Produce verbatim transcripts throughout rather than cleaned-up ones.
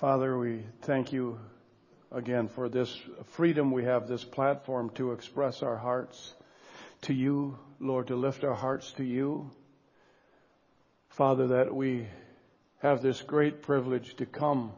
Father, we thank you again for this freedom we have, this platform to express our hearts to you, Lord, to lift our hearts to you. Father, that we have this great privilege to come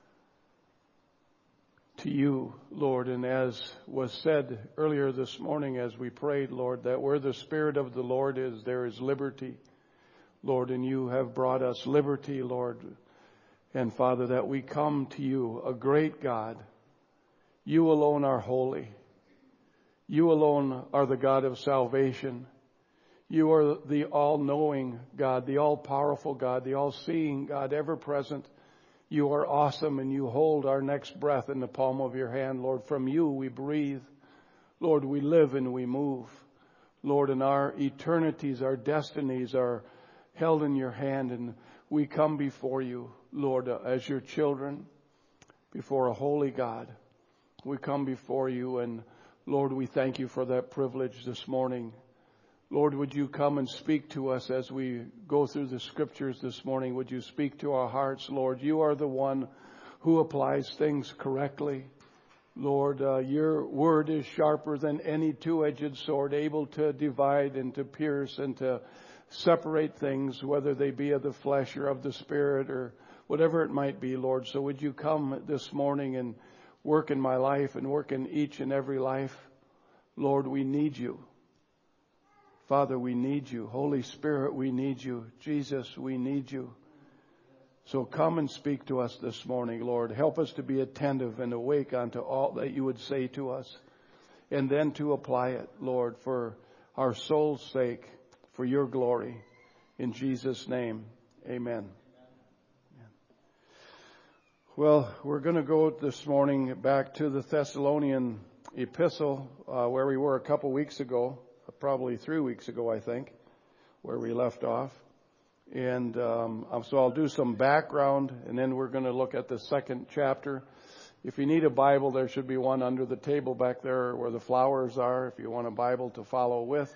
to you, Lord, and as was said earlier this morning as we prayed, Lord, that where the Spirit of the Lord is, there is liberty, Lord, and you have brought us liberty, Lord. And Father, that we come to you, a great God. You alone are holy. You alone are the God of salvation. You are the all-knowing God, the all-powerful God, the all-seeing God, ever-present. You are awesome, and you hold our next breath in the palm of your hand, Lord. From you we breathe. Lord, we live and we move. Lord, and our eternities, our destinies are held in your hand, and we come before you, Lord, as your children, before a holy God. We come before you, and Lord, we thank you for that privilege this morning. Lord, would you come and speak to us as we go through the scriptures this morning? Would you speak to our hearts, Lord? You are the one who applies things correctly. Lord, uh, your word is sharper than any two-edged sword, able to divide and to pierce and to separate things, whether they be of the flesh or of the spirit or whatever it might be, Lord. So would you come this morning and work in my life and work in each and every life? Lord, we need you. Father, we need you. Holy Spirit, we need you. Jesus, we need you. So come and speak to us this morning, Lord. Help us to be attentive and awake unto all that you would say to us, and then to apply it, Lord, for our soul's sake, for your glory. In Jesus' name, amen. Well, we're going to go this morning back to the Thessalonian epistle, uh, where we were a couple weeks ago, probably three weeks ago, I think, where we left off. And um, so I'll do some background, and then we're going to look at the second chapter. If you need a Bible, there should be one under the table back there where the flowers are, if you want a Bible to follow with.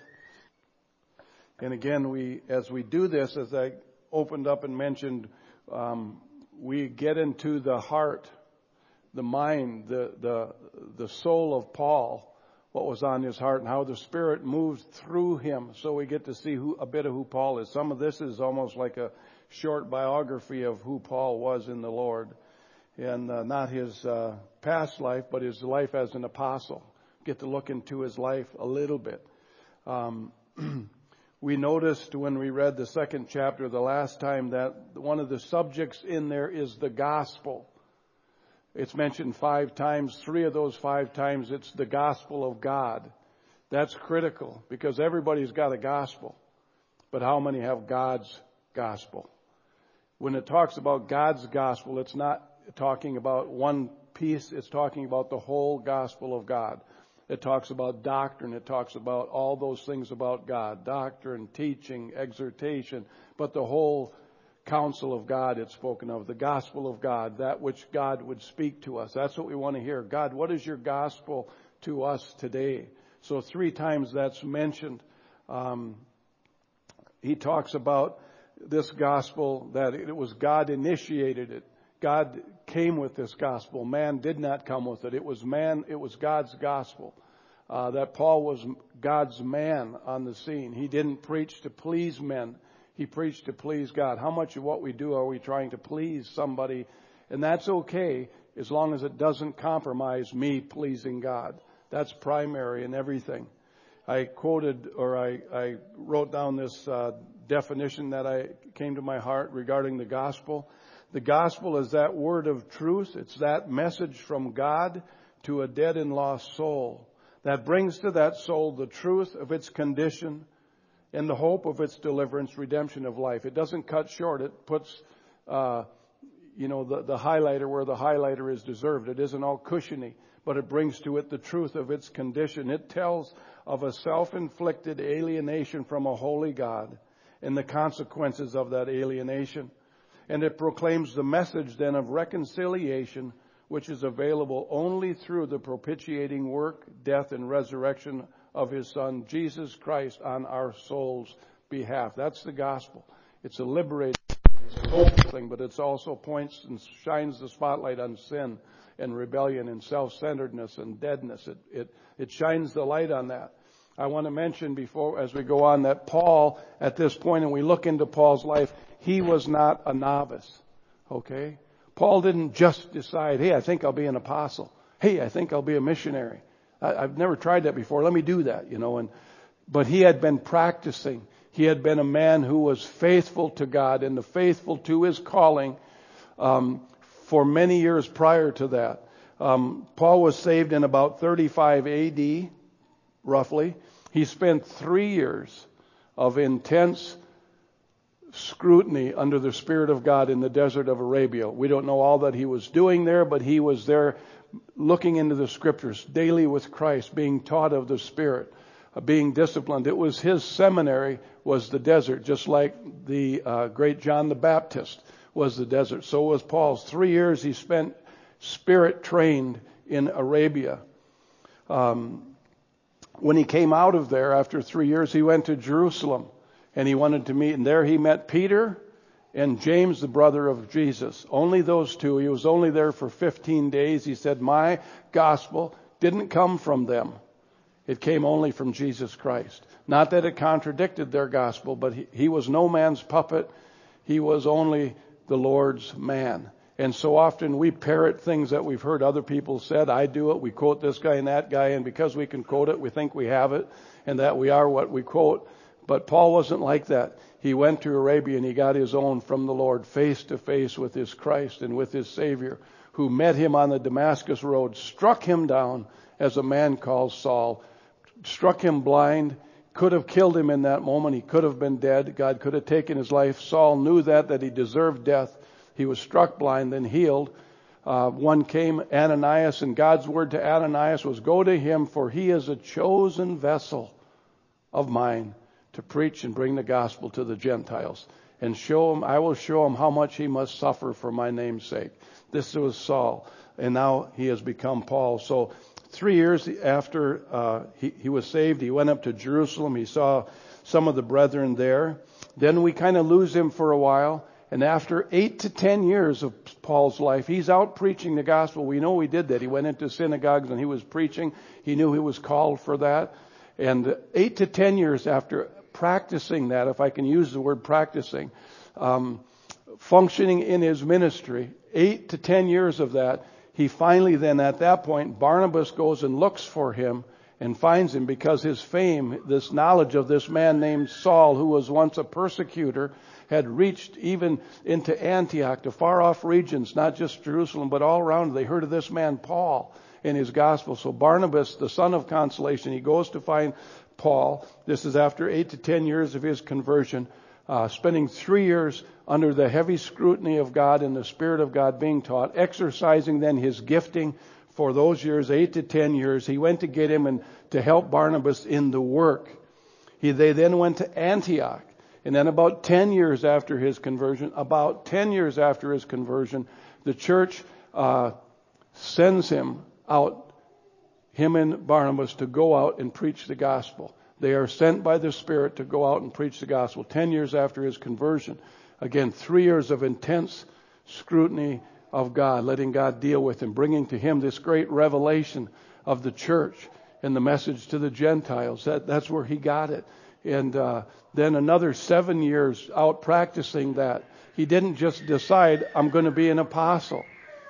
And again, we, as we do this, as I opened up and mentioned, um, we get into the heart, the mind, the, the, the soul of Paul, what was on his heart and how the Spirit moves through him. So we get to see who, a bit of who Paul is. Some of this is almost like a short biography of who Paul was in the Lord. And uh, not his uh, past life, but his life as an apostle. Get to look into his life a little bit. Um, We noticed when we read the second chapter the last time that one of the subjects in there is the gospel. It's mentioned five times. Three of those five times it's the gospel of God. That's critical because everybody's got a gospel. But how many have God's gospel? When it talks about God's gospel, it's not talking about one piece. It's talking about the whole gospel of God. It talks about doctrine. It talks about all those things about God. Doctrine, teaching, exhortation. But the whole counsel of God it's spoken of. The gospel of God. That which God would speak to us. That's what we want to hear. God, what is your gospel to us today? So three times that's mentioned. Um, he talks about this gospel, that it was God initiated it. God came with this gospel. Man did not come with it. It was man, it was God's gospel. Uh, that Paul was God's man on the scene. He didn't preach to please men. He preached to please God. How much of what we do are we trying to please somebody? And that's okay as long as it doesn't compromise me pleasing God. That's primary in everything. I quoted or I, I wrote down this uh, definition that I came to my heart regarding the gospel. The gospel is that word of truth. It's that message from God to a dead and lost soul that brings to that soul the truth of its condition and the hope of its deliverance, redemption of life. It doesn't cut short. It puts, uh, you know, the, the highlighter where the highlighter is deserved. It isn't all cushiony, but it brings to it the truth of its condition. It tells of a self-inflicted alienation from a holy God and the consequences of that alienation. And it proclaims the message then of reconciliation, which is available only through the propitiating work, death, and resurrection of his Son, Jesus Christ, on our soul's behalf. That's the gospel. It's a liberating, it's a hopeful thing, but it also points and shines the spotlight on sin and rebellion and self-centeredness and deadness. It, it, it shines the light on that. I want to mention before, as we go on, that Paul, at this point, and we look into Paul's life, he was not a novice. Okay? Paul didn't just decide, hey, I think I'll be an apostle. Hey, I think I'll be a missionary. I, I've never tried that before. Let me do that, you know. And but he had been practicing. He had been a man who was faithful to God and faithful to his calling um, for many years prior to that. Um, Paul was saved in about thirty-five A D, roughly. He spent three years of intense scrutiny under the Spirit of God in the desert of Arabia. We don't know all that he was doing there, but he was there looking into the Scriptures daily with Christ, being taught of the Spirit, uh, being disciplined. It was his seminary was the desert, just like the uh, great John the Baptist was the desert. So was Paul's. Three years he spent Spirit trained in Arabia. Um, when he came out of there after three years, he went to Jerusalem. And he wanted to meet, and there he met Peter and James, the brother of Jesus. Only those two. He was only there for fifteen days. He said, my gospel didn't come from them. It came only from Jesus Christ. Not that it contradicted their gospel, but he, he was no man's puppet. He was only the Lord's man. And so often we parrot things that we've heard other people said. I do it. We quote this guy and that guy, and because we can quote it, we think we have it, and that we are what we quote. But Paul wasn't like that. He went to Arabia and he got his own from the Lord, face to face with his Christ and with his Savior, who met him on the Damascus road, struck him down as a man called Saul, struck him blind, could have killed him in that moment. He could have been dead. God could have taken his life. Saul knew that, that he deserved death. He was struck blind, then healed. Uh, one came, Ananias, and God's word to Ananias was, go to him, for he is a chosen vessel of mine to preach and bring the gospel to the Gentiles, and show him, I will show him how much he must suffer for my name's sake. This was Saul, and now he has become Paul. So three years after uh, he, he was saved, he went up to Jerusalem. He saw some of the brethren there. Then we kind of lose him for a while. And after eight to ten years of Paul's life, he's out preaching the gospel. We know he did that. He went into synagogues and he was preaching. He knew he was called for that. And eight to ten years after practicing that, if I can use the word practicing, um, functioning in his ministry, eight to ten years of that, he finally then at that point, Barnabas goes and looks for him and finds him because his fame, this knowledge of this man named Saul, who was once a persecutor, had reached even into Antioch, to far off regions, not just Jerusalem, but all around. They heard of this man Paul in his gospel. So Barnabas, the son of consolation, he goes to find Paul. This is after eight to ten years of his conversion, uh, spending three years under the heavy scrutiny of God and the Spirit of God being taught, exercising then his gifting for those years, eight to ten years. He went to get him and to help Barnabas in the work. He, they then went to Antioch. And then about ten years after his conversion, about ten years after his conversion, the church uh, sends him out, him and Barnabas, to go out and preach the gospel. They are sent by the Spirit to go out and preach the gospel. Ten years after his conversion. Again, three years of intense scrutiny of God, letting God deal with him, bringing to him this great revelation of the church and the message to the Gentiles. That, that's where he got it. And uh, then another seven years out practicing that. He didn't just decide, I'm going to be an apostle.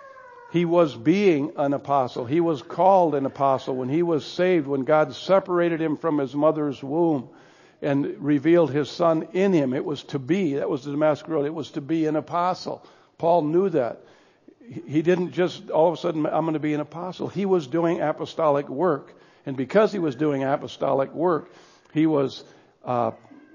He was being an apostle. He was called an apostle when he was saved, when God separated him from his mother's womb and revealed his son in him. It was to be, that was the Damascus Road, it was to be an apostle. Paul knew that. He didn't just all of a sudden, I'm going to be an apostle. He was doing apostolic work. And because he was doing apostolic work, he was uh,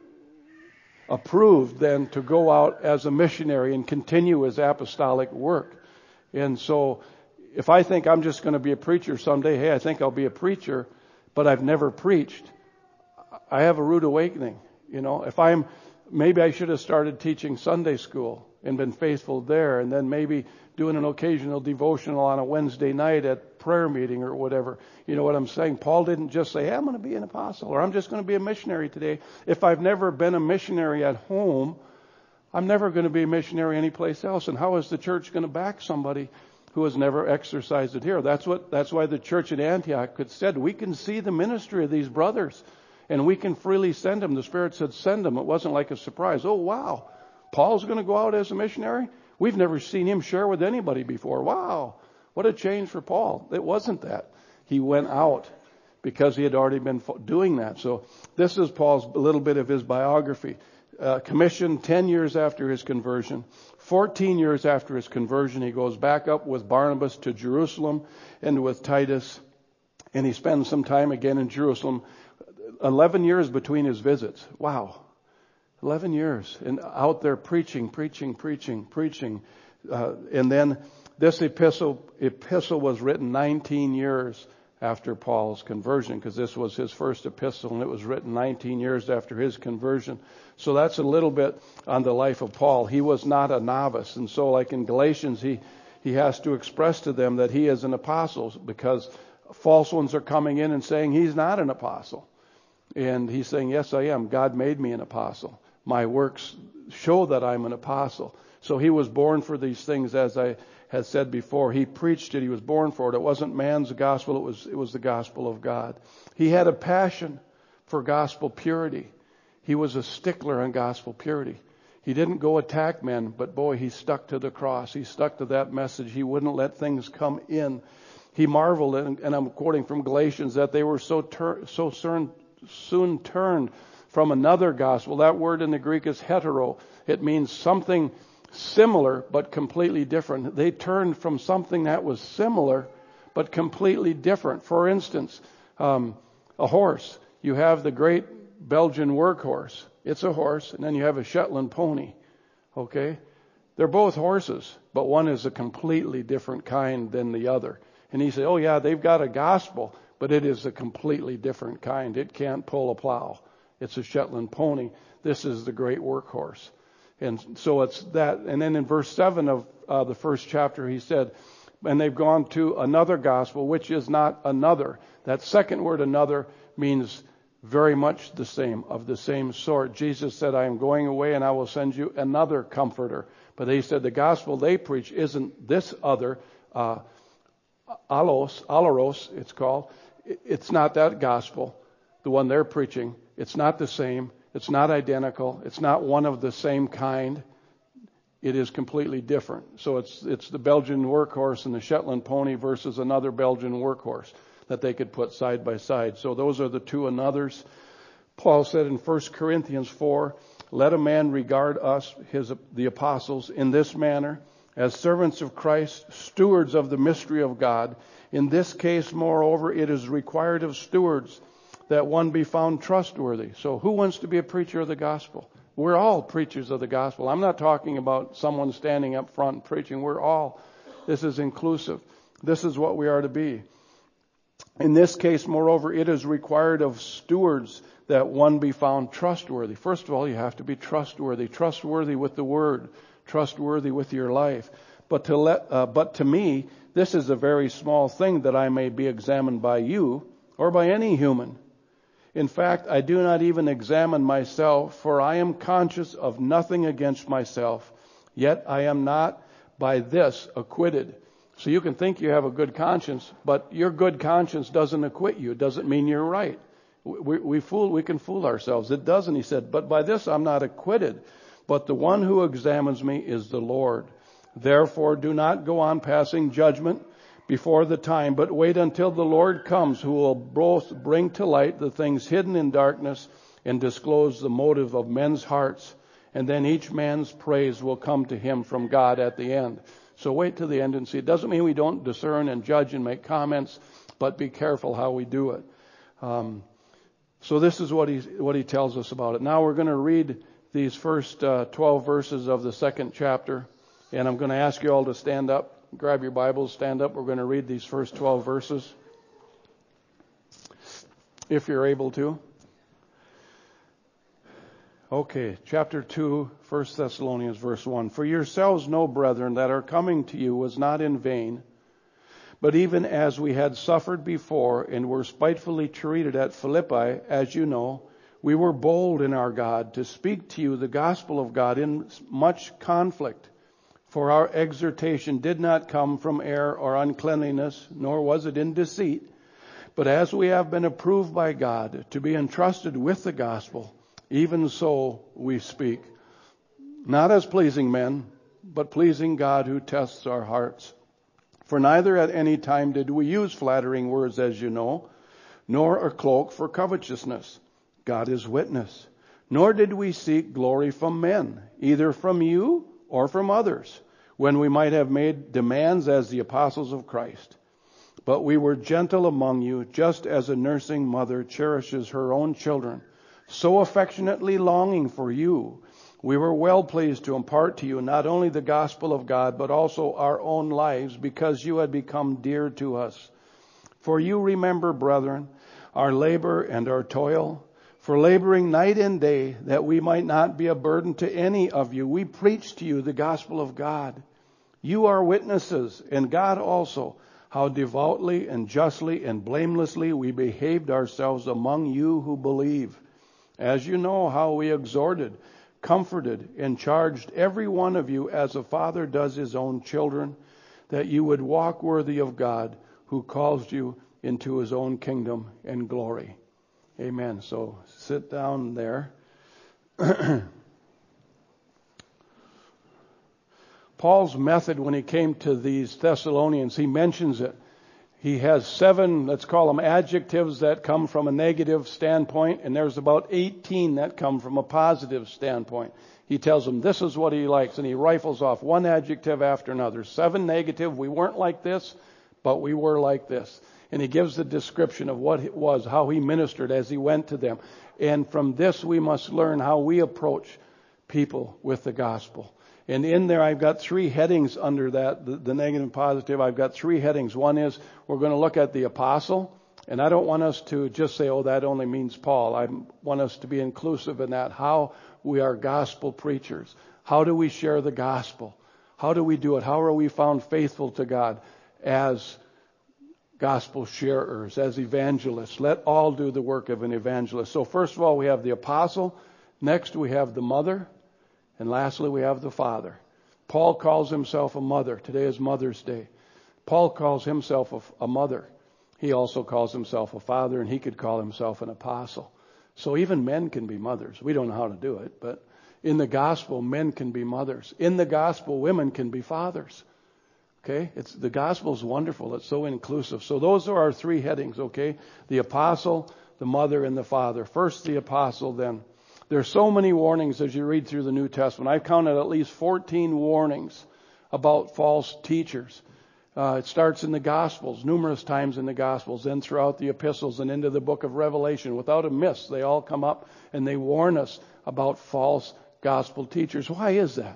approved then to go out as a missionary and continue his apostolic work. And so if I think I'm just going to be a preacher someday, hey, I think I'll be a preacher, but I've never preached, I have a rude awakening. You know, if I'm, maybe I should have started teaching Sunday school and been faithful there, and then maybe doing an occasional devotional on a Wednesday night at prayer meeting or whatever. You know what I'm saying? Paul didn't just say, hey, I'm going to be an apostle, or I'm just going to be a missionary today. If I've never been a missionary at home, I'm never going to be a missionary anyplace else. And how is the church going to back somebody who has never exercised it here? That's what, that's why the church at Antioch had said, we can see the ministry of these brothers and we can freely send them. The Spirit said, send them. It wasn't like a surprise. Oh, wow. Paul's going to go out as a missionary? We've never seen him share with anybody before. Wow. What a change for Paul. It wasn't that. He went out because he had already been doing that. So this is Paul's a little bit of his biography. Uh, commissioned ten years after his conversion. fourteen years after his conversion, he goes back up with Barnabas to Jerusalem and with Titus. And he spends some time again in Jerusalem. eleven years between his visits. Wow. eleven years. And out there preaching, preaching, preaching, preaching. Uh, and then this epistle, epistle was written nineteen years after Paul's conversion, because this was his first epistle and it was written nineteen years after his conversion. So that's a little bit on the life of Paul. He was not a novice. And so like in Galatians, he, he has to express to them that he is an apostle, because false ones are coming in and saying he's not an apostle. And he's saying, yes, I am. God made me an apostle. My works show that I'm an apostle. So he was born for these things, as I had said before. He preached it. He was born for it. It wasn't man's gospel. It was, it was the gospel of God. He had a passion for gospel purity. He was a stickler on gospel purity. He didn't go attack men, but boy, he stuck to the cross. He stuck to that message. He wouldn't let things come in. He marveled, and I'm quoting from Galatians, that they were so tur- so soon, soon turned from another gospel. That word in the Greek is hetero. It means something similar but completely different. They turned from something that was similar but completely different. For instance, um, a horse. You have the great Belgian workhorse. It's a horse, and then you have a Shetland pony. Okay? They're both horses, but one is a completely different kind than the other. And he said, oh yeah, they've got a gospel, but it is a completely different kind. It can't pull a plow. It's a Shetland pony. This is the great workhorse. And so it's that. And then in verse seven of uh, the first chapter, he said, and they've gone to another gospel, which is not another. That second word, another, means very much the same, of the same sort. Jesus said, I am going away and I will send you another comforter. But he said the gospel they preach isn't this other, uh, allos, alleros, it's called. It's not that gospel, the one they're preaching. It's not the same. It's not identical. It's not one of the same kind. It is completely different. So it's it's the Belgian workhorse and the Shetland pony versus another Belgian workhorse that they could put side by side. So those are the two anothers. Paul said in First Corinthians four, let a man regard us, his the apostles, in this manner, as servants of Christ, stewards of the mystery of God. In this case, moreover, it is required of stewards that one be found trustworthy. So who wants to be a preacher of the gospel? We're all preachers of the gospel. I'm not talking about someone standing up front and preaching. We're all. This is inclusive. This is what we are to be. In this case, moreover, it is required of stewards that one be found trustworthy. First of all, you have to be trustworthy. Trustworthy with the word. Trustworthy with your life. But to let, uh, but to me, this is a very small thing, that I may be examined by you or by any human. In fact, I do not even examine myself, for I am conscious of nothing against myself. Yet I am not by this acquitted. So you can think you have a good conscience, but your good conscience doesn't acquit you. It doesn't mean you're right. We, we fool, we can fool ourselves. It doesn't, he said, but by this I'm not acquitted. But the one who examines me is the Lord. Therefore, do not go on passing judgment before the time, but wait until the Lord comes, who will both bring to light the things hidden in darkness and disclose the motive of men's hearts. And then each man's praise will come to him from God at the end. So wait till the end and see. It doesn't mean we don't discern and judge and make comments, but be careful how we do it. Um, so this is what he what he tells us about it. Now we're going to read these first uh, twelve verses of the second chapter, and I'm going to ask you all to stand up. Grab your Bibles, stand up. We're going to read these first twelve verses, if you're able to. Okay, chapter two, First Thessalonians, verse one. For yourselves know, brethren, that our coming to you was not in vain, but even as we had suffered before and were spitefully treated at Philippi, as you know, We were bold in our God to speak to you the gospel of God in much conflict. For our exhortation did not come from error or uncleanliness, nor was it in deceit. But as we have been approved by God to be entrusted with the gospel, even so we speak. Not as pleasing men, but pleasing God who tests our hearts. For neither at any time did we use flattering words, as you know, nor a cloak for covetousness. God is witness. Nor did we seek glory from men, either from you or from others, when we might have made demands as the apostles of Christ. But we were gentle among you, just as a nursing mother cherishes her own children, so affectionately longing for you. We were well pleased to impart to you not only the gospel of God, but also our own lives, because you had become dear to us. For you remember, brethren, our labor and our toil, for laboring night and day, that we might not be a burden to any of you. We preach to you the gospel of God. You are witnesses, and God also, how devoutly and justly and blamelessly we behaved ourselves among you who believe. As you know how we exhorted, comforted, and charged every one of you as a father does his own children, that you would walk worthy of God, who calls you into his own kingdom and glory. Amen. So sit down there. Paul's method when he came to these Thessalonians, he mentions it. He has seven, let's call them adjectives that come from a negative standpoint, and there's about eighteen that come from a positive standpoint. He tells them this is what he likes, and he rifles off one adjective after another. Seven negative, we weren't like this, but we were like this. And he gives the description of what it was, how he ministered as he went to them. And from this we must learn how we approach people with the gospel. And in there I've got three headings under that, the, the negative and positive. I've got three headings. One is we're going to look at the apostle. And I don't want us to just say, oh, that only means Paul. I want us to be inclusive in that, how we are gospel preachers. How do we share the gospel? How do we do it? How are we found faithful to God as gospel sharers, as evangelists? Let all do the work of an evangelist. So first of all, we have the apostle. Next, we have the mother. And lastly, we have the father. Paul calls himself a mother. Today is Mother's Day. Paul calls himself a, a mother. He also calls himself a father, and he could call himself an apostle. So even men can be mothers. We don't know how to do it, but in the gospel, men can be mothers. In the gospel, women can be fathers. Okay? It's, the gospel is wonderful. It's so inclusive. So those are our three headings, okay? The apostle, the mother, and the father. First the apostle, then. There's so many warnings as you read through the New Testament. I've counted at least fourteen warnings about false teachers. Uh, it starts in the Gospels, numerous times in the Gospels, then throughout the epistles and into the book of Revelation. Without a miss, they all come up and they warn us about false gospel teachers. Why is that?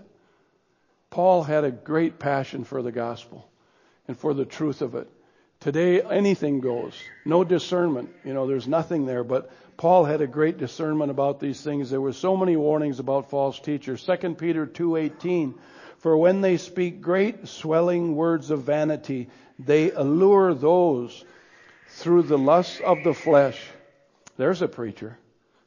Paul had a great passion for the gospel and for the truth of it. Today, anything goes. No discernment. You know, there's nothing there. But Paul had a great discernment about these things. There were so many warnings about false teachers. Second Peter two eighteen, for when they speak great swelling words of vanity, they allure those through the lusts of the flesh. There's a preacher.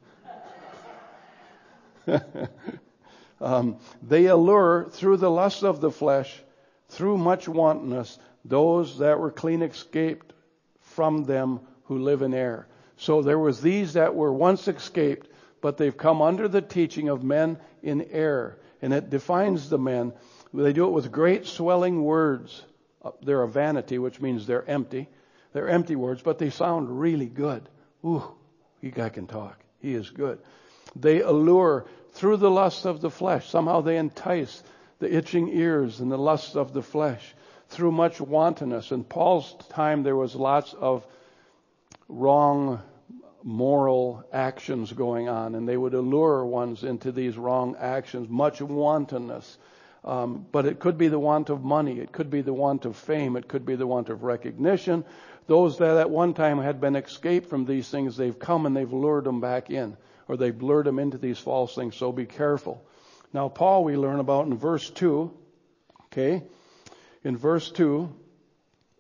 um, they allure through the lusts of the flesh, through much wantonness, those that were clean escaped from them who live in error. So there was these that were once escaped, but they've come under the teaching of men in error. And it defines the men. They do it with great swelling words. They're a vanity, which means they're empty. They're empty words, but they sound really good. Ooh, you guy can talk. He is good. They allure through the lust of the flesh. Somehow they entice the itching ears and the lusts of the flesh through much wantonness. In Paul's time, there was lots of wrong moral actions going on, and they would allure ones into these wrong actions, much wantonness. Um, but it could be the want of money. It could be the want of fame. It could be the want of recognition. Those that at one time had been escaped from these things, they've come and they've lured them back in, or they've lured them into these false things. So be careful. Now, Paul, we learn about in verse two, okay? In verse two,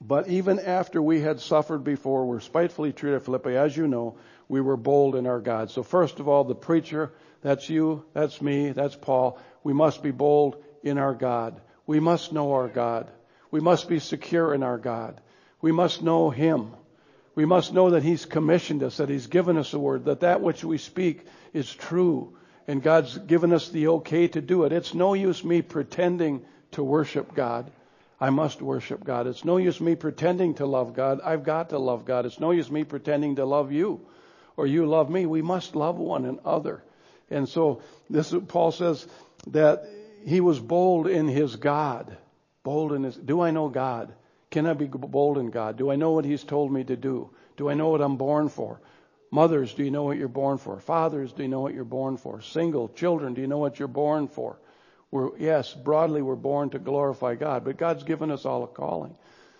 But even after we had suffered before, were spitefully treated at Philippi, as you know, we were bold in our God. So first of all, the preacher, that's you, that's me, that's Paul. We must be bold in our God. We must know our God. We must be secure in our God. We must know Him. We must know that He's commissioned us, that He's given us a word, that that which we speak is true. And God's given us the okay to do it. It's no use me pretending to worship God. I must worship God. It's no use me pretending to love God. I've got to love God. It's no use me pretending to love you or you love me. We must love one another. And so this Paul says that he was bold in his God. Bold in his, do I know God? Can I be bold in God? Do I know what He's told me to do? Do I know what I'm born for? Mothers, do you know what you're born for? Fathers, do you know what you're born for? Single children, do you know what you're born for? We're, yes, broadly we're born to glorify God, but God's given us all a calling.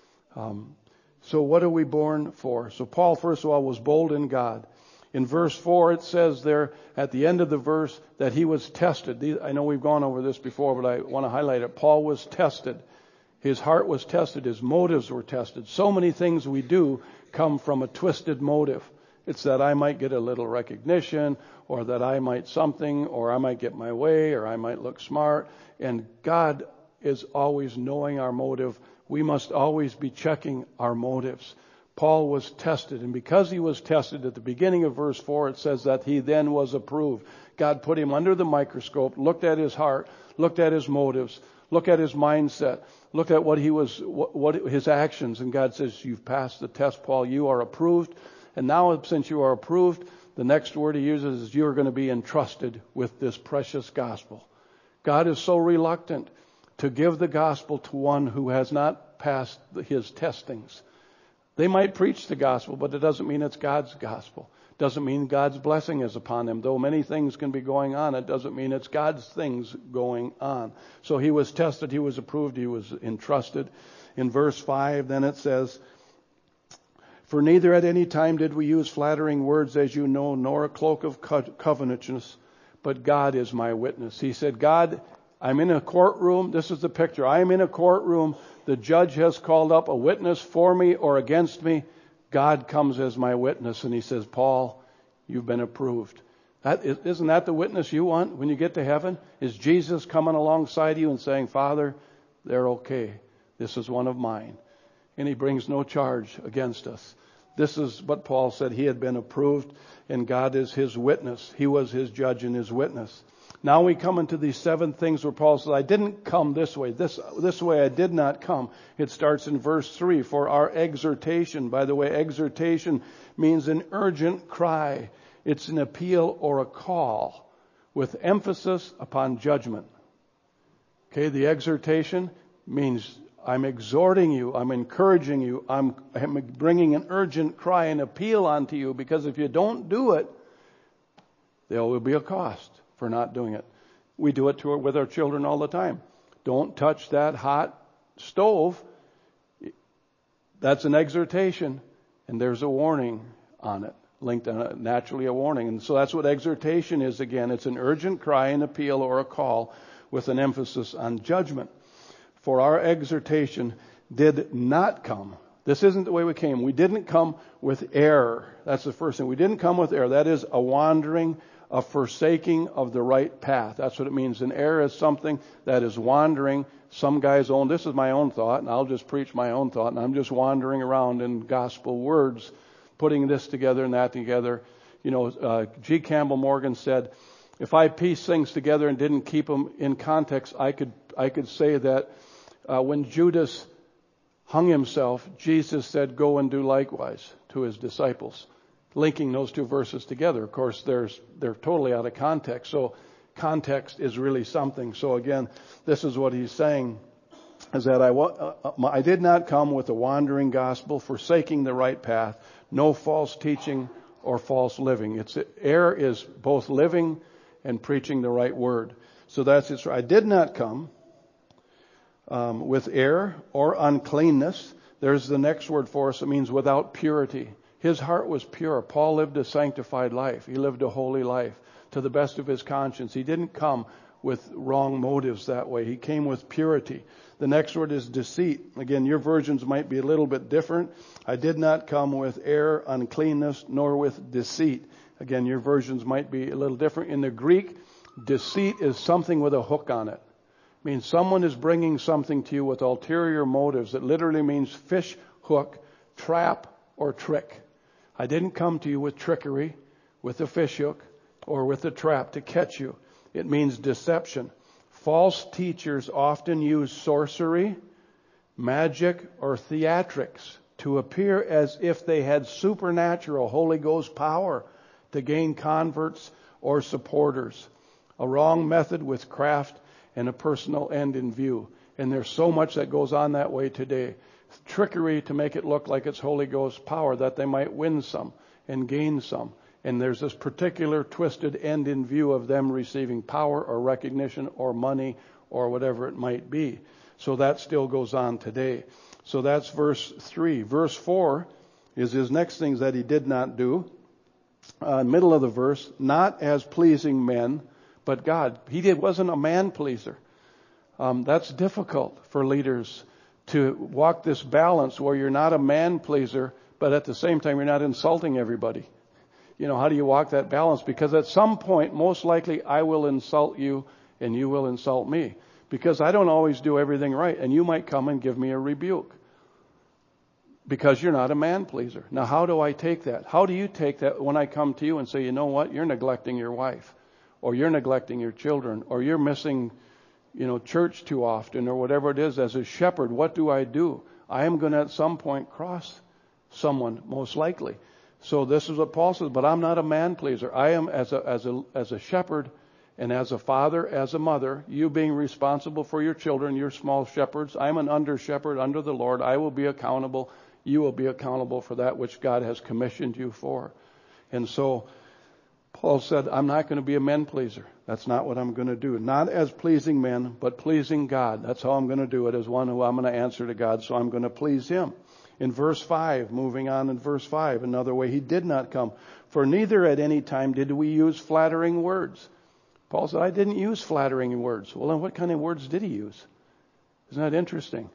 Um, so what are we born for? So Paul, first of all, was bold in God. In verse four, it says there at the end of the verse that he was tested. These, I know we've gone over this before, but I want to highlight it. Paul was tested. His heart was tested. His motives were tested. So many things we do come from a twisted motive. It's that I might get a little recognition, or that I might something, or I might get my way, or I might look smart. And God is always knowing our motive. We must always be checking our motives. Paul was tested, and because he was tested at the beginning of verse four, it says that he then was approved. God put him under the microscope, looked at his heart, looked at his motives, looked at his mindset, looked at what he was, what, what his actions, and God says, "You've passed the test, Paul. You are approved." And now, since you are approved, the next word he uses is you are going to be entrusted with this precious gospel. God is so reluctant to give the gospel to one who has not passed his testings. They might preach the gospel, but it doesn't mean it's God's gospel. Doesn't mean God's blessing is upon them. Though many things can be going on, it doesn't mean it's God's things going on. So he was tested, he was approved, he was entrusted. In verse five, then it says, "For neither at any time did we use flattering words, as you know, nor a cloak of co- covetousness, but God is my witness." He said, God, I'm in a courtroom. This is the picture. I am in a courtroom. The judge has called up a witness for me or against me. God comes as my witness, and he says, Paul, you've been approved. That, isn't that the witness you want when you get to heaven? Is Jesus coming alongside you and saying, Father, they're okay. This is one of mine. And he brings no charge against us. This is what Paul said. He had been approved, and God is his witness. He was his judge and his witness. Now we come into these seven things where Paul says, I didn't come this way. This, this way I did not come. It starts in verse three. For our exhortation. By the way, exhortation means an urgent cry. It's an appeal or a call with emphasis upon judgment. Okay, the exhortation means I'm exhorting you, I'm encouraging you, I'm, I'm bringing an urgent cry and appeal onto you, because if you don't do it, there will be a cost for not doing it. We do it to, with our children all the time. Don't touch that hot stove. That's an exhortation, and there's a warning on it, linked on it, naturally a warning. And so that's what exhortation is again. It's an urgent cry, an appeal, or a call with an emphasis on judgment. For our exhortation did not come. This isn't the way we came. We didn't come with error. That's the first thing. We didn't come with error. That is a wandering, a forsaking of the right path. That's what it means. An error is something that is wandering. Some guy's own, this is my own thought, and I'll just preach my own thought, and I'm just wandering around in gospel words, putting this together and that together. You know, uh, G. Campbell Morgan said, if I piece things together and didn't keep them in context, I could I could say that Uh, when Judas hung himself, Jesus said, go and do likewise to his disciples. Linking those two verses together. Of course, there's, they're totally out of context. So context is really something. So again, this is what he's saying, is that I, uh, I did not come with a wandering gospel, forsaking the right path, no false teaching or false living. It's error is both living and preaching the right word. So that's it. I did not come Um, with error or uncleanness. There's the next word for us. It means without purity. His heart was pure. Paul lived a sanctified life. He lived a holy life to the best of his conscience. He didn't come with wrong motives that way. He came with purity. The next word is deceit. Again, your versions might be a little bit different. I did not come with error, uncleanness, nor with deceit. Again, your versions might be a little different. In the Greek, deceit is something with a hook on it. It means someone is bringing something to you with ulterior motives. It literally means fish hook, trap, or trick. I didn't come to you with trickery, with a fish hook, or with a trap to catch you. It means deception. False teachers often use sorcery, magic, or theatrics to appear as if they had supernatural Holy Ghost power to gain converts or supporters. A wrong method with craft and a personal end in view. And there's so much that goes on that way today. Trickery to make it look like it's Holy Ghost power, that they might win some and gain some. And there's this particular twisted end in view of them receiving power or recognition or money or whatever it might be. So that still goes on today. So that's verse three. Verse four is his next things that he did not do. Uh, middle of the verse, not as pleasing men, but God. He did, wasn't a man pleaser. Um, that's difficult for leaders to walk this balance where you're not a man pleaser, but at the same time you're not insulting everybody. You know, how do you walk that balance? Because at some point, most likely, I will insult you and you will insult me. Because I don't always do everything right. And you might come and give me a rebuke. Because you're not a man pleaser. Now, how do I take that? How do you take that when I come to you and say, you know what? You're neglecting your wife. Or you're neglecting your children. Or you're missing, you know, church too often. Or whatever it is. As a shepherd, what do I do? I am going to at some point cross someone, most likely. So this is what Paul says, but I'm not a man pleaser. I am as a, as a, as a shepherd and as a father, as a mother, you being responsible for your children, your small shepherds. I'm an under shepherd under the Lord. I will be accountable. You will be accountable for that which God has commissioned you for. And so Paul said, I'm not going to be a men pleaser. That's not what I'm going to do. Not as pleasing men, but pleasing God. That's how I'm going to do it, as one who I'm going to answer to God. So I'm going to please him. In verse five, moving on in verse five, another way he did not come. For neither at any time did we use flattering words. Paul said, I didn't use flattering words. Well, then what kind of words did he use? Isn't that interesting?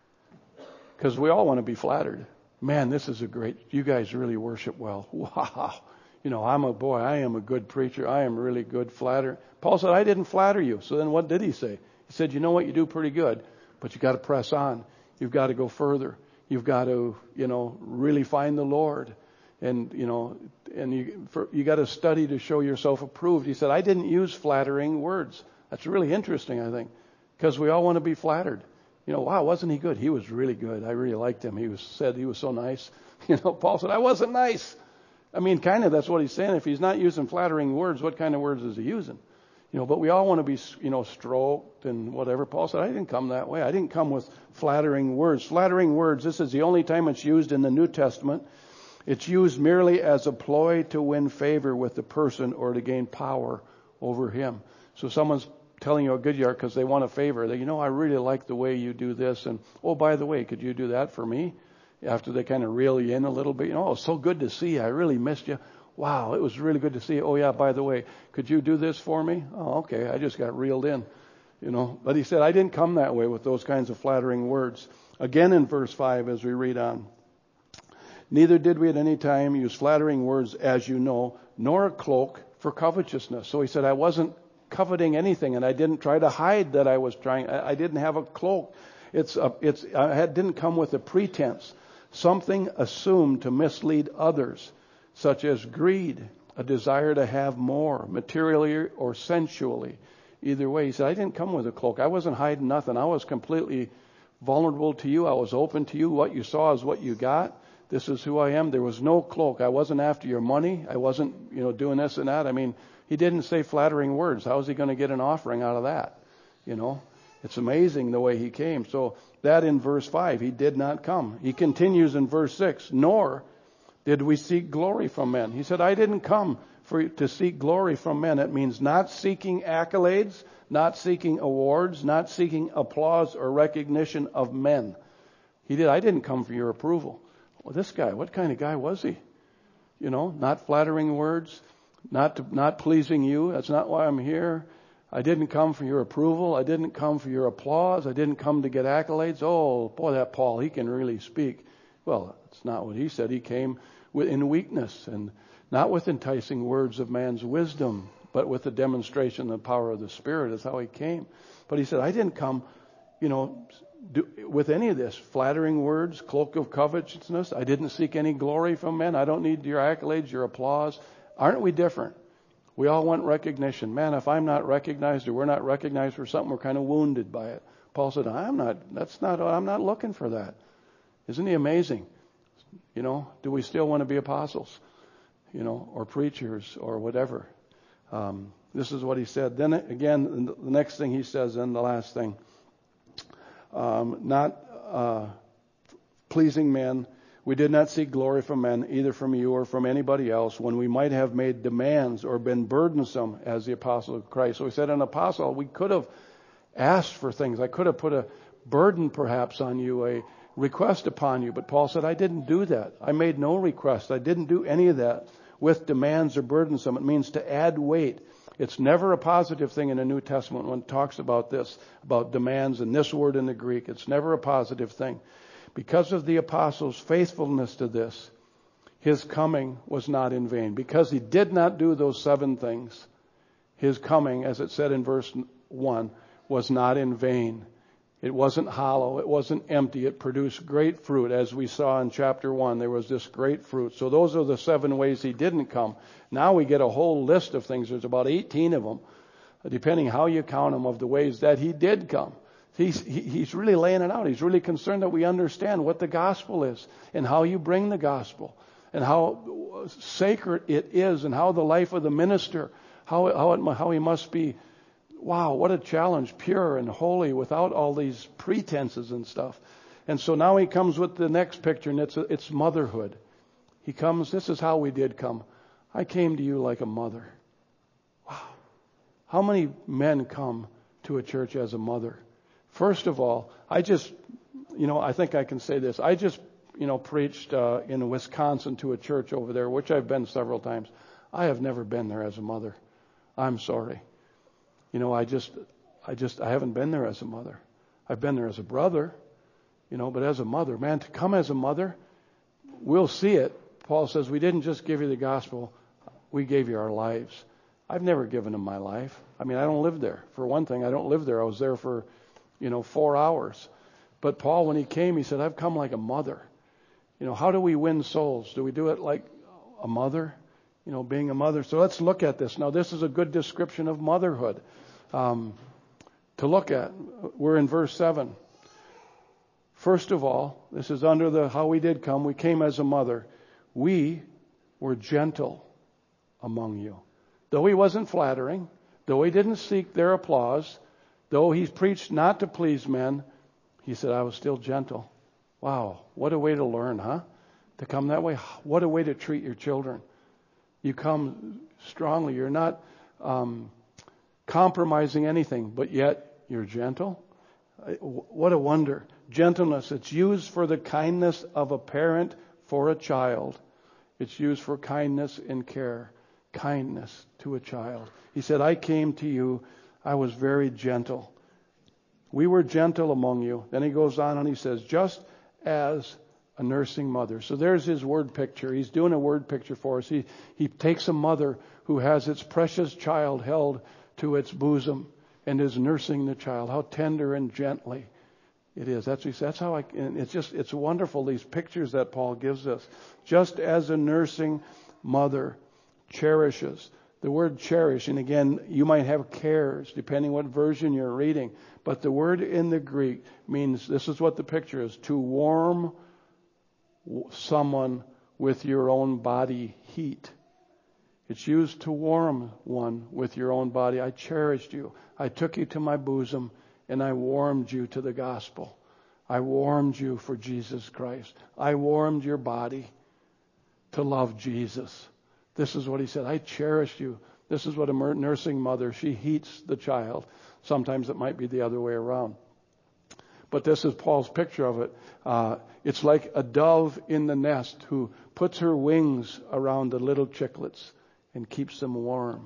Because we all want to be flattered. Man, this is a great, you guys really worship well. Wow. You know, I'm a boy, I am a good preacher. I am really good flatter. Paul said, I didn't flatter you. So then what did he say? He said, you know what, you do pretty good, but you got to press on. You've got to go further. You've got to, you know, really find the Lord. And, you know, and you, for, you got to study to show yourself approved. He said, I didn't use flattering words. That's really interesting, I think, because we all want to be flattered. You know, wow, wasn't he good? He was really good. I really liked him. He was said he was so nice. You know, Paul said, I wasn't nice. I mean, kind of that's what he's saying. If he's not using flattering words, what kind of words is he using? You know, but we all want to be, you know, stroked and whatever. Paul said, I didn't come that way. I didn't come with flattering words. Flattering words, this is the only time it's used in the New Testament. It's used merely as a ploy to win favor with the person or to gain power over him. So someone's telling you a good yard because they want a favor. They, you know, I really like the way you do this. And, oh, by the way, could you do that for me? After they kind of reel you in a little bit. You know, oh, so good to see you. I really missed you. Wow, it was really good to see you. Oh, yeah, by the way, could you do this for me? Oh, okay, I just got reeled in, you know. But he said, I didn't come that way with those kinds of flattering words. Again in verse five as we read on. Neither did we at any time use flattering words, as you know, nor a cloak for covetousness. So he said, I wasn't coveting anything, and I didn't try to hide that I was trying. I, I didn't have a cloak. It's a, it's I had, didn't come with a pretense, something assumed to mislead others, such as greed, a desire to have more, materially or sensually. Either way, he said, I didn't come with a cloak. I wasn't hiding nothing. I was completely vulnerable to you. I was open to you. What you saw is what you got. This is who I am. There was no cloak. I wasn't after your money. I wasn't, you know, doing this and that. I mean, he didn't say flattering words. How is he going to get an offering out of that? You know, it's amazing the way he came. So that in verse five, he did not come. He continues in verse six, nor did we seek glory from men. He said, I didn't come for to seek glory from men. It means not seeking accolades, not seeking awards, not seeking applause or recognition of men. He did. I didn't come for your approval. Well, this guy, what kind of guy was he? You know, not flattering words, not to, not pleasing you. That's not why I'm here. I didn't come for your approval. I didn't come for your applause. I didn't come to get accolades. Oh, boy, that Paul, he can really speak. Well, that's not what he said. He came in weakness and not with enticing words of man's wisdom, but with the demonstration of the power of the Spirit is how he came. But he said, I didn't come, you know, do, with any of this, flattering words, cloak of covetousness. I didn't seek any glory from men. I don't need your accolades, your applause. Aren't we different? We all want recognition. Man, if I'm not recognized or we're not recognized for something, we're kind of wounded by it. Paul said, I'm not, that's not, I'm not looking for that. Isn't he amazing? You know, do we still want to be apostles, you know, or preachers or whatever? Um, this is what he said. Then again, the next thing he says, and the last thing, um, not uh, pleasing men. We did not seek glory from men, either from you or from anybody else, when we might have made demands or been burdensome as the apostle of Christ. So he said, an apostle, we could have asked for things. I could have put a burden perhaps on you, a request upon you. But Paul said, I didn't do that. I made no request. I didn't do any of that with demands or burdensome. It means to add weight. It's never a positive thing in the New Testament when it talks about this, about demands and this word in the Greek. It's never a positive thing. Because of the apostle's faithfulness to this, his coming was not in vain. Because he did not do those seven things, his coming, as it said in verse one, was not in vain. It wasn't hollow. It wasn't empty. It produced great fruit. As we saw in chapter one, there was this great fruit. So those are the seven ways he didn't come. Now we get a whole list of things. There's about eighteen of them, depending how you count them, of the ways that he did come. He's, he's really laying it out. He's really concerned that we understand what the gospel is and how you bring the gospel and how sacred it is and how the life of the minister, how, how, it, how he must be. Wow, what a challenge, pure and holy without all these pretenses and stuff. And so now he comes with the next picture, and it's, it's motherhood. He comes, this is how we did come. I came to you like a mother. Wow. How many men come to a church as a mother? First of all, I just, you know, I think I can say this. I just, you know, preached uh, in Wisconsin to a church over there, which I've been several times. I have never been there as a mother. I'm sorry. You know, I just, I just, I haven't been there as a mother. I've been there as a brother, you know, but as a mother, man, to come as a mother, we'll see it. Paul says, we didn't just give you the gospel, we gave you our lives. I've never given him my life. I mean, I don't live there. For one thing, I don't live there. I was there for, you know, four hours. But Paul, when he came, he said, I've come like a mother. You know, how do we win souls? Do we do it like a mother? You know, being a mother. So let's look at this. Now, this is a good description of motherhood um, to look at. We're in verse seven. First of all, this is under the how we did come. We came as a mother. We were gentle among you. Though he wasn't flattering, though he didn't seek their applause, though he preached not to please men, he said, I was still gentle. Wow, what a way to learn, huh? To come that way. What a way to treat your children. You come strongly. You're not um, compromising anything, but yet you're gentle. What a wonder. Gentleness. It's used for the kindness of a parent for a child. It's used for kindness and care. Kindness to a child. He said, I came to you. I was very gentle. We were gentle among you. Then he goes on and he says, just as a nursing mother. So there's his word picture. He's doing a word picture for us. He, he takes a mother who has its precious child held to its bosom and is nursing the child. How tender and gently it is. That's, that's how I, and it's just, it's wonderful, these pictures that Paul gives us. Just as a nursing mother cherishes. The word cherish, and again, you might have cares, depending what version you're reading. But the word in the Greek means, this is what the picture is, to warm someone with your own body heat. It's used to warm one with your own body. I cherished you. I took you to my bosom and I warmed you to the gospel. I warmed you for Jesus Christ. I warmed your body to love Jesus. This is what he said. I cherished you. This is what a nursing mother, she heats the child. Sometimes it might be the other way around. But this is Paul's picture of it. Uh, it's like a dove in the nest who puts her wings around the little chicklets and keeps them warm.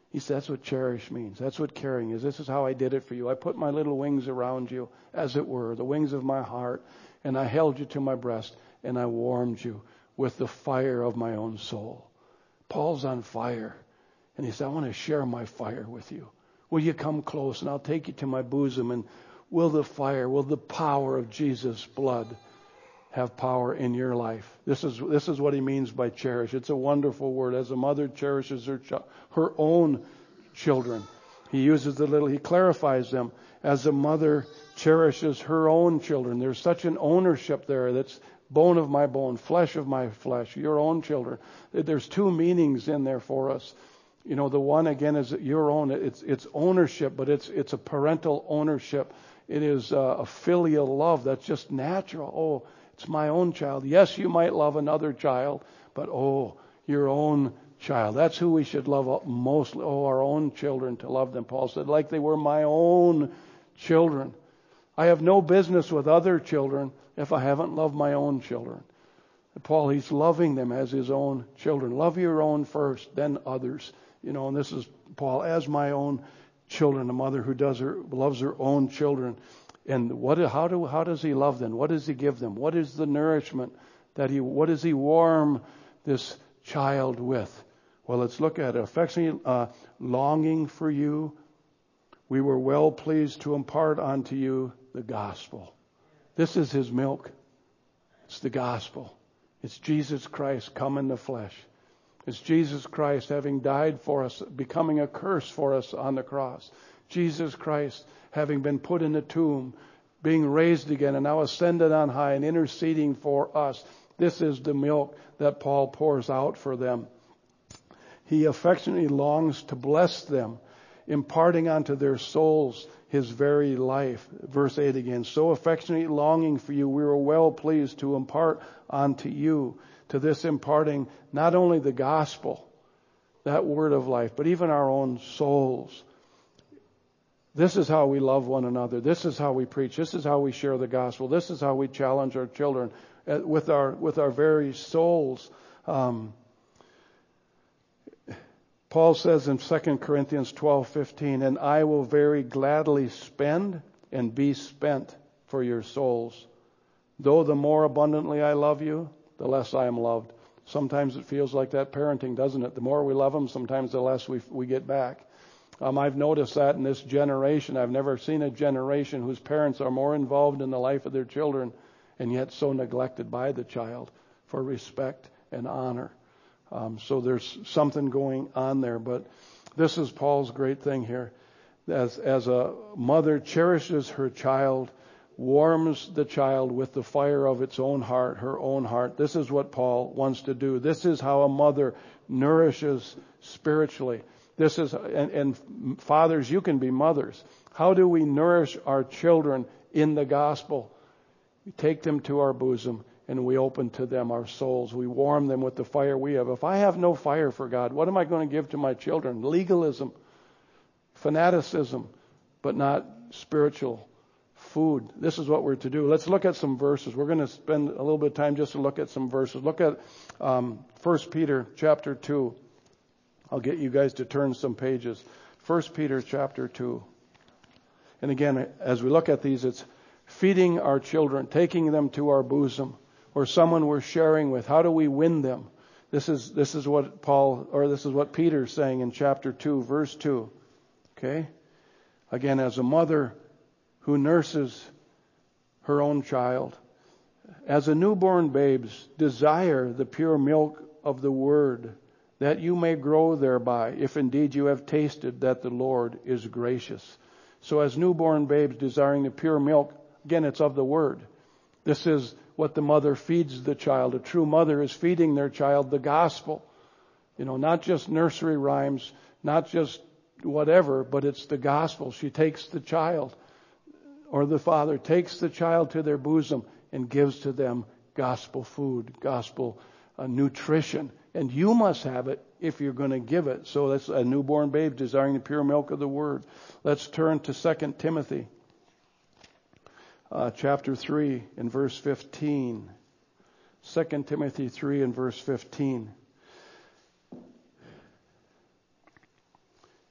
He said, that's what cherish means. That's what caring is. This is how I did it for you. I put my little wings around you, as it were, the wings of my heart, and I held you to my breast, and I warmed you with the fire of my own soul. Paul's on fire, and he said, I want to share my fire with you. Will you come close, and I'll take you to my bosom, and will the fire, will the power of Jesus' blood have power in your life? This is this is what he means by cherish. It's a wonderful word. As a mother cherishes her ch- her own children, he uses the little, he clarifies them. As a mother cherishes her own children, there's such an ownership there. That's bone of my bone, flesh of my flesh, your own children. There's two meanings in there for us. You know, the one again is your own. It's it's ownership, but it's it's a parental ownership. It is a filial love that's just natural. Oh, it's my own child. Yes, you might love another child, but oh, your own child. That's who we should love mostly. Oh, our own children, to love them. Paul said, like they were my own children. I have no business with other children if I haven't loved my own children. And Paul, he's loving them as his own children. Love your own first, then others. You know, and this is Paul, as my own children, a mother who does her loves her own children. And what? How do? How does he love them? What does he give them? What is the nourishment that he? What does he warm this child with? Well, let's look at it. Affectionately uh, longing for you, we were well pleased to impart unto you the gospel. This is his milk. It's the gospel. It's Jesus Christ come in the flesh. It's Jesus Christ having died for us, becoming a curse for us on the cross. Jesus Christ having been put in the tomb, being raised again, and now ascended on high and interceding for us. This is the milk that Paul pours out for them. He affectionately longs to bless them, imparting unto their souls his very life. Verse eight again. So affectionately longing for you, we were well pleased to impart unto you, to this imparting not only the gospel, that word of life, but even our own souls. This is how we love one another. This is how we preach. This is how we share the gospel. This is how we challenge our children with our with our very souls. Um, Paul says in Second Corinthians twelve fifteen, and I will very gladly spend and be spent for your souls. Though the more abundantly I love you, the less I am loved. Sometimes it feels like that parenting, doesn't it? The more we love them, sometimes the less we we get back. Um, I've noticed that in this generation. I've never seen a generation whose parents are more involved in the life of their children and yet so neglected by the child for respect and honor. Um, so there's something going on there. But this is Paul's great thing here. As, as a mother cherishes her child, warms the child with the fire of its own heart, her own heart. This is what Paul wants to do. This is how a mother nourishes spiritually. This is, and, and fathers, you can be mothers. How do we nourish our children in the gospel? We take them to our bosom and we open to them our souls. We warm them with the fire we have. If I have no fire for God, what am I going to give to my children? Legalism, fanaticism, but not spiritual food. This is what we're to do. Let's look at some verses. We're going to spend a little bit of time just to look at some verses. Look at um, First Peter chapter two. I'll get you guys to turn some pages. First Peter chapter two. And again, as we look at these, it's feeding our children, taking them to our bosom, or someone we're sharing with. How do we win them? This is this is what Paul, or this is what Peter's saying in chapter two, verse two. Okay? Again, as a mother who nurses her own child, as a newborn babes, desire the pure milk of the word, that you may grow thereby, if indeed you have tasted that the Lord is gracious. So as newborn babes desiring the pure milk, again, it's of the word. This is what the mother feeds the child. A true mother is feeding their child the gospel. You know, not just nursery rhymes, not just whatever, but it's the gospel. She takes the child, or the father takes the child to their bosom and gives to them gospel food, gospel uh, nutrition. And you must have it if you're going to give it. So that's a newborn babe desiring the pure milk of the word. Let's turn to Second Timothy uh, chapter three and verse fifteen. Second Timothy three and verse fifteen.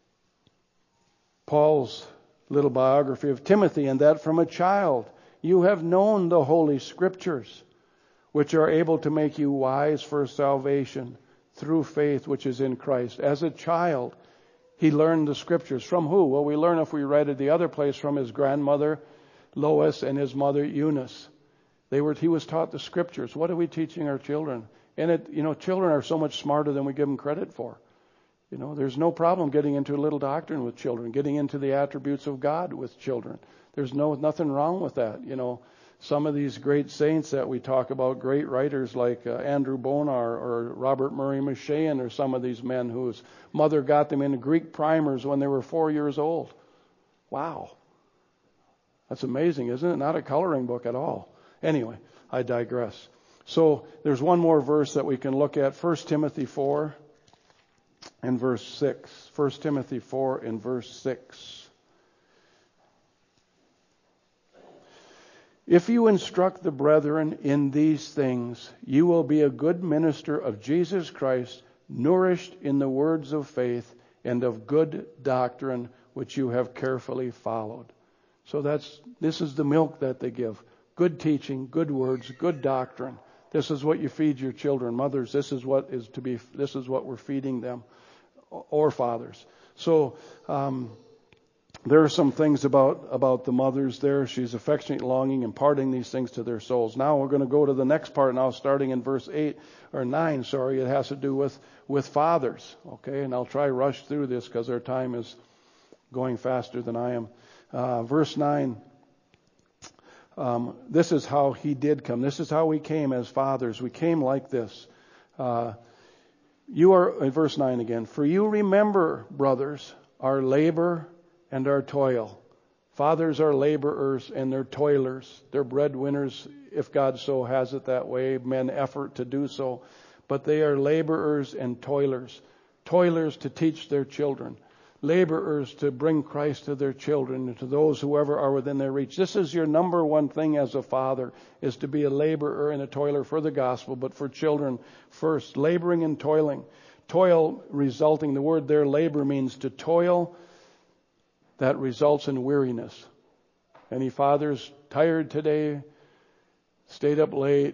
Paul's little biography of Timothy, and that from a child you have known the Holy Scriptures, which are able to make you wise for salvation through faith which is in Christ. As a child, he learned the Scriptures. From who? Well, we learn, if we read it the other place, from his grandmother Lois and his mother Eunice. They were, he was taught the Scriptures. What are we teaching our children? And it, you know, children are so much smarter than we give them credit for. You know, there's no problem getting into a little doctrine with children, getting into the attributes of God with children. There's no nothing wrong with that. You know, some of these great saints that we talk about, great writers like uh, Andrew Bonar or Robert Murray M'Cheyne, or some of these men whose mother got them into Greek primers when they were four years old. Wow. That's amazing, isn't it? Not a coloring book at all. Anyway, I digress. So there's one more verse that we can look at, First Timothy four and verse six. First Timothy four and verse six. If you instruct the brethren in these things, you will be a good minister of Jesus Christ, nourished in the words of faith and of good doctrine, which you have carefully followed. So that's, this is the milk that they give. Good teaching, good words, good doctrine. This is what you feed your children. Mothers, this is what is to be, this is what we're feeding them. Or fathers. So, um, there are some things about, about the mothers there. She's affectionate, longing, imparting these things to their souls. Now we're going to go to the next part now, starting in verse eight, or nine, sorry. It has to do with, with fathers. Okay. And I'll try to rush through this because our time is going faster than I am. Uh, verse nine. Um, this is how he did come. This is how we came as fathers. We came like this. Uh, you are, uh, verse nine again. For you remember, brothers, our labor and our toil. Fathers are laborers and they're toilers. They're breadwinners, if God so has it that way. Men effort to do so. But they are laborers and toilers. Toilers to teach their children. Laborers to bring Christ to their children and to those whoever are within their reach. This is your number one thing as a father, is to be a laborer and a toiler for the gospel, but for children first. Laboring and toiling. Toil resulting, the word there, labor, means to toil that results in weariness. Any fathers tired today, stayed up late,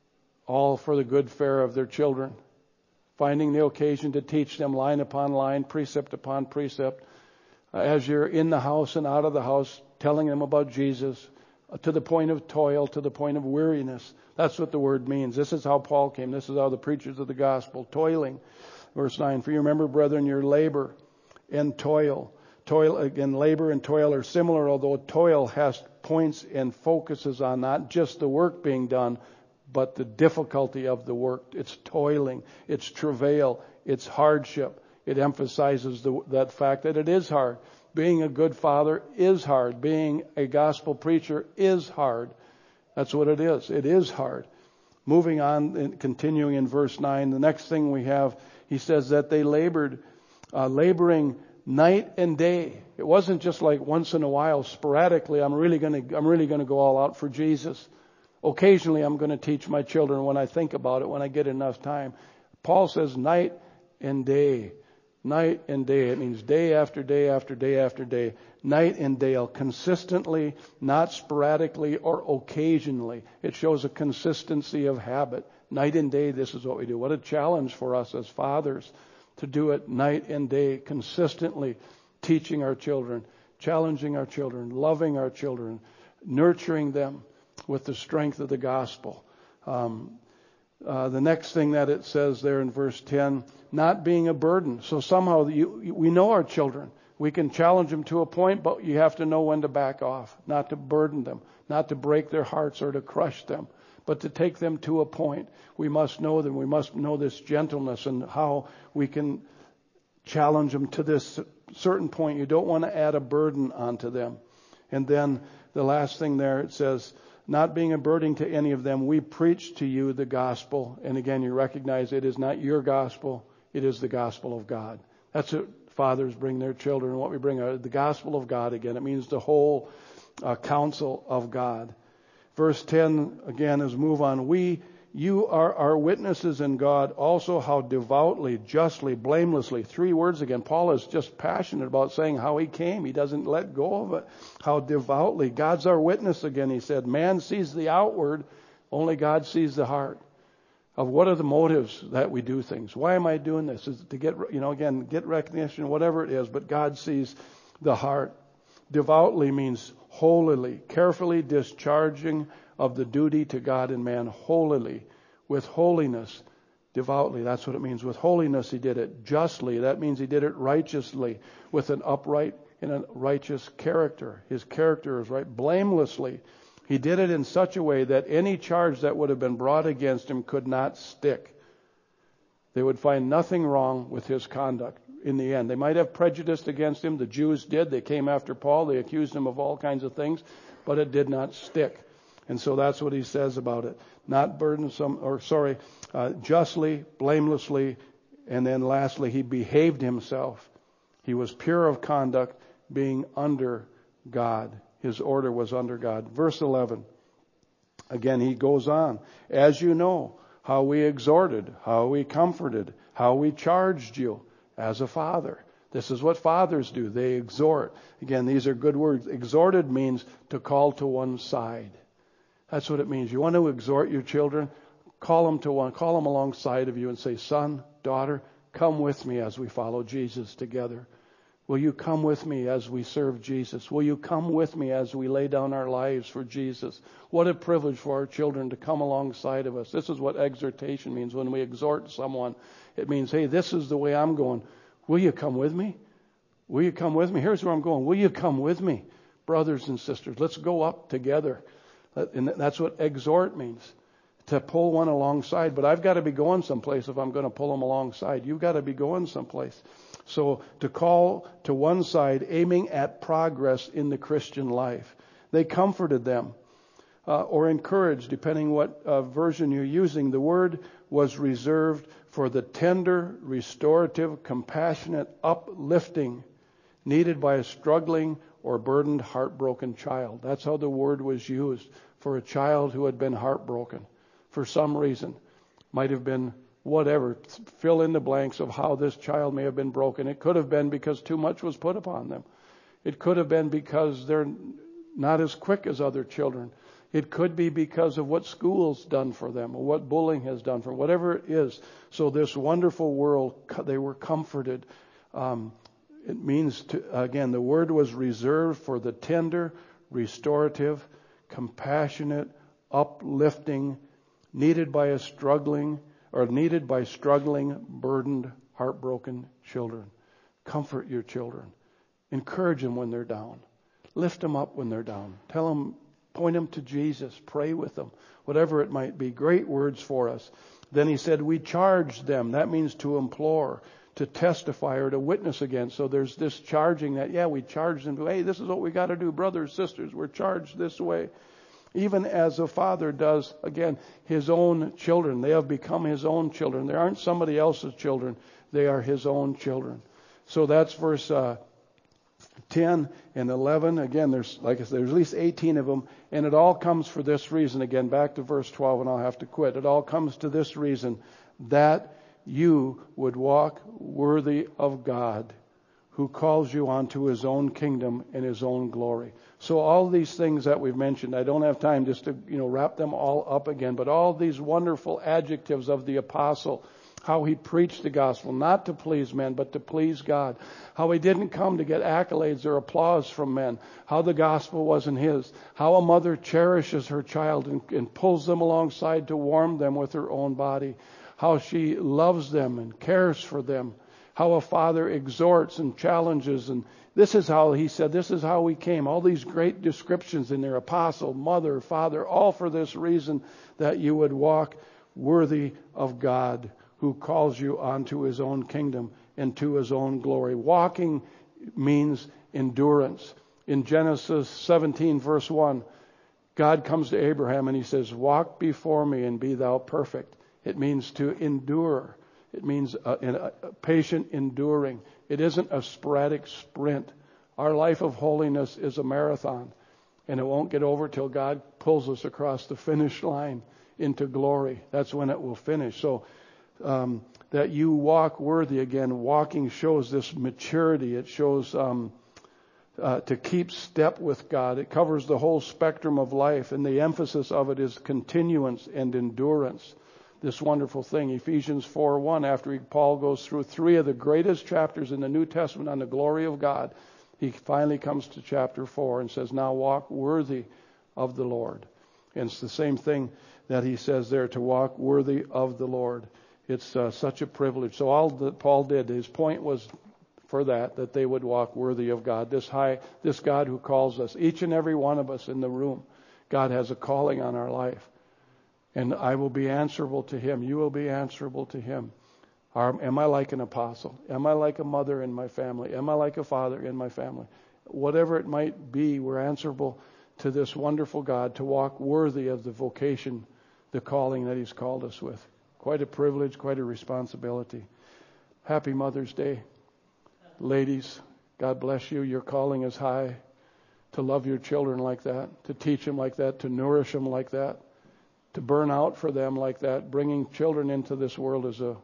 all for the good fare of their children? Finding the occasion to teach them line upon line, precept upon precept, uh, as you're in the house and out of the house, telling them about Jesus, uh, to the point of toil, to the point of weariness. That's what the word means. This is how Paul came. This is how the preachers of the gospel, toiling. Verse nine, for you remember, brethren, your labor and toil. Toil, again, labor and toil are similar, although toil has points and focuses on not just the work being done, but the difficulty of the work. It's toiling, it's travail, it's hardship. It emphasizes the, that fact that it is hard. Being a good father is hard. Being a gospel preacher is hard. That's what it is. It is hard. Moving on and continuing in verse nine, the next thing we have, he says that they labored, uh, laboring night and day. It wasn't just like once in a while, sporadically, I'm really going to, I'm really going to go all out for Jesus. Occasionally, I'm going to teach my children when I think about it, when I get enough time. Paul says night and day. Night and day. It means day after day after day after day. Night and day. Consistently, not sporadically or occasionally. It shows a consistency of habit. Night and day, this is what we do. What a challenge for us as fathers to do it night and day, consistently teaching our children, challenging our children, loving our children, nurturing them with the strength of the gospel. Um, uh, the next thing that it says there in verse ten, not being a burden. So somehow you, we know our children. We can challenge them to a point, but you have to know when to back off, not to burden them, not to break their hearts or to crush them, but to take them to a point. We must know them. We must know this gentleness and how we can challenge them to this certain point. You don't want to add a burden onto them. And then the last thing there, it says, not being a burden to any of them, we preach to you the gospel. And again, you recognize it is not your gospel. It is the gospel of God. That's what fathers bring their children. And what we bring are the gospel of God again. It means the whole uh, counsel of God. Verse ten, again, is move on. We You are our witnesses in God, also how devoutly, justly, blamelessly. Three words again. Paul is just passionate about saying how he came. He doesn't let go of it. How devoutly. God's our witness again, he said. Man sees the outward, only God sees the heart. Of what are the motives that we do things? Why am I doing this? Is it to get, you know, again, get recognition, whatever it is, but God sees the heart. Devoutly means holily, carefully discharging of the duty to God and man, holily, with holiness, devoutly. That's what it means. With holiness he did it. Justly, that means he did it righteously, with an upright and a righteous character. His character is right. Blamelessly, he did it in such a way that any charge that would have been brought against him could not stick. They would find nothing wrong with his conduct in the end. They might have prejudice against him. The Jews did. They came after Paul. They accused him of all kinds of things, but it did not stick. And so that's what he says about it. Not burdensome, or sorry, uh, justly, blamelessly, and then lastly, he behaved himself. He was pure of conduct, being under God. His order was under God. Verse eleven. Again, he goes on. As you know, how we exhorted, how we comforted, how we charged you as a father. This is what fathers do. They exhort. Again, these are good words. Exhorted means to call to one side. That's what it means. You want to exhort your children? Call them to one, call them alongside of you and say, son, daughter, come with me as we follow Jesus together. Will you come with me as we serve Jesus? Will you come with me as we lay down our lives for Jesus? What a privilege for our children to come alongside of us. This is what exhortation means. When we exhort someone, it means, hey, this is the way I'm going. Will you come with me? Will you come with me? Here's where I'm going. Will you come with me? Brothers and sisters, let's go up together. And that's what exhort means, to pull one alongside. But I've got to be going someplace if I'm going to pull them alongside. You've got to be going someplace. So to call to one side, aiming at progress in the Christian life. They comforted them uh, or encouraged, depending what uh, version you're using. The word was reserved for the tender, restorative, compassionate, uplifting needed by a struggling or burdened, heartbroken child. That's how the word was used for a child who had been heartbroken for some reason. Might have been whatever. Fill in the blanks of how this child may have been broken. It could have been because too much was put upon them. It could have been because they're not as quick as other children. It could be because of what school's done for them or what bullying has done for them, whatever it is. So this wonderful world, they were comforted. Um, It means, to, again, the word was reserved for the tender, restorative, compassionate, uplifting, needed by a struggling, or needed by struggling, burdened, heartbroken children. Comfort your children. Encourage them when they're down. Lift them up when they're down. Tell them, point them to Jesus. Pray with them. Whatever it might be. Great words for us. Then he said, we charged them. That means to implore, to testify or to witness against. So there's this charging that, yeah, we charge them to, hey, this is what we got to do, brothers, sisters. We're charged this way. Even as a father does, again, his own children. They have become his own children. They aren't somebody else's children. They are his own children. So that's verse uh, ten and eleven. Again, there's, like I said, there's at least eighteen of them. And it all comes for this reason. Again, back to verse twelve, and I'll have to quit. It all comes to this reason, that you would walk worthy of God, who calls you onto his own kingdom and his own glory. So all these things that we've mentioned, I don't have time just to, you know, wrap them all up again, but all these wonderful adjectives of the apostle, how he preached the gospel, not to please men, but to please God. How he didn't come to get accolades or applause from men. How the gospel wasn't his. How a mother cherishes her child and, and pulls them alongside to warm them with her own body. How she loves them and cares for them. How a father exhorts and challenges. And this is how he said, this is how we came. All these great descriptions in there, apostle, mother, father, all for this reason, that you would walk worthy of God, who calls you onto his own kingdom and to his own glory. Walking means endurance. In Genesis seventeen, verse one, God comes to Abraham and he says, walk before me and be thou perfect. It means to endure. It means a, a patient enduring. It isn't a sporadic sprint. Our life of holiness is a marathon, and it won't get over till God pulls us across the finish line. into glory. That's when it will finish. So um, that you walk worthy again. Walking shows this maturity. It shows um, uh, to keep step with God. It covers the whole spectrum of life, and the emphasis of it is continuance and endurance. This wonderful thing, Ephesians four one, after he, Paul goes through three of the greatest chapters in the New Testament on the glory of God, he finally comes to chapter four and says, now walk worthy of the Lord. And it's the same thing that he says there, to walk worthy of the Lord. It's uh, such a privilege. So all that Paul did, his point was for that, that they would walk worthy of God. This high, this God who calls us, each and every one of us in the room, God has a calling on our life. And I will be answerable to him. You will be answerable to him. Are, am I like an apostle? Am I like a mother in my family? Am I like a father in my family? Whatever it might be, we're answerable to this wonderful God to walk worthy of the vocation, the calling that he's called us with. Quite a privilege, quite a responsibility. Happy Mother's Day. Ladies, God bless you. Your calling is high. To love your children like that, to teach them like that, to nourish them like that, to burn out for them like that. Bringing children into this world is a,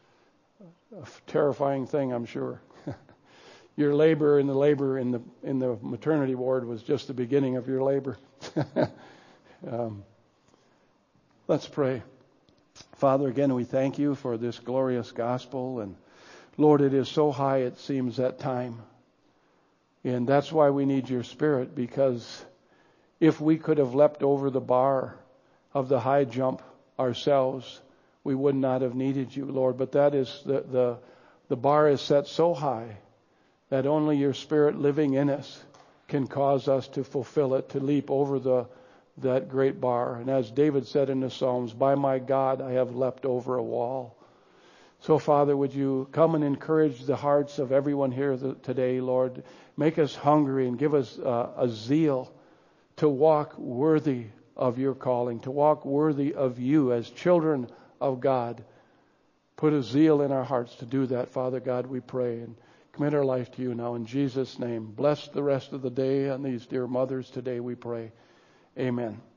a terrifying thing, I'm sure. Your labor in the labor in the in the maternity ward was just the beginning of your labor. um, let's pray. Father, again, we thank you for this glorious gospel. And Lord, it is so high it seems at time. And that's why we need your Spirit, because if we could have leapt over the bar of the high jump ourselves, we would not have needed you, Lord. But that is the the, the bar is set so high that only your Spirit living in us can cause us to fulfill it, to leap over the that great bar. And as David said in the Psalms, by my God, I have leapt over a wall. So, Father, would you come and encourage the hearts of everyone here today, Lord. Make us hungry and give us uh, a zeal to walk worthy of your calling, to walk worthy of you as children of God. Put a zeal in our hearts to do that, Father God, we pray. And commit our life to you now in Jesus' name. Bless the rest of the day and these dear mothers today, we pray. Amen.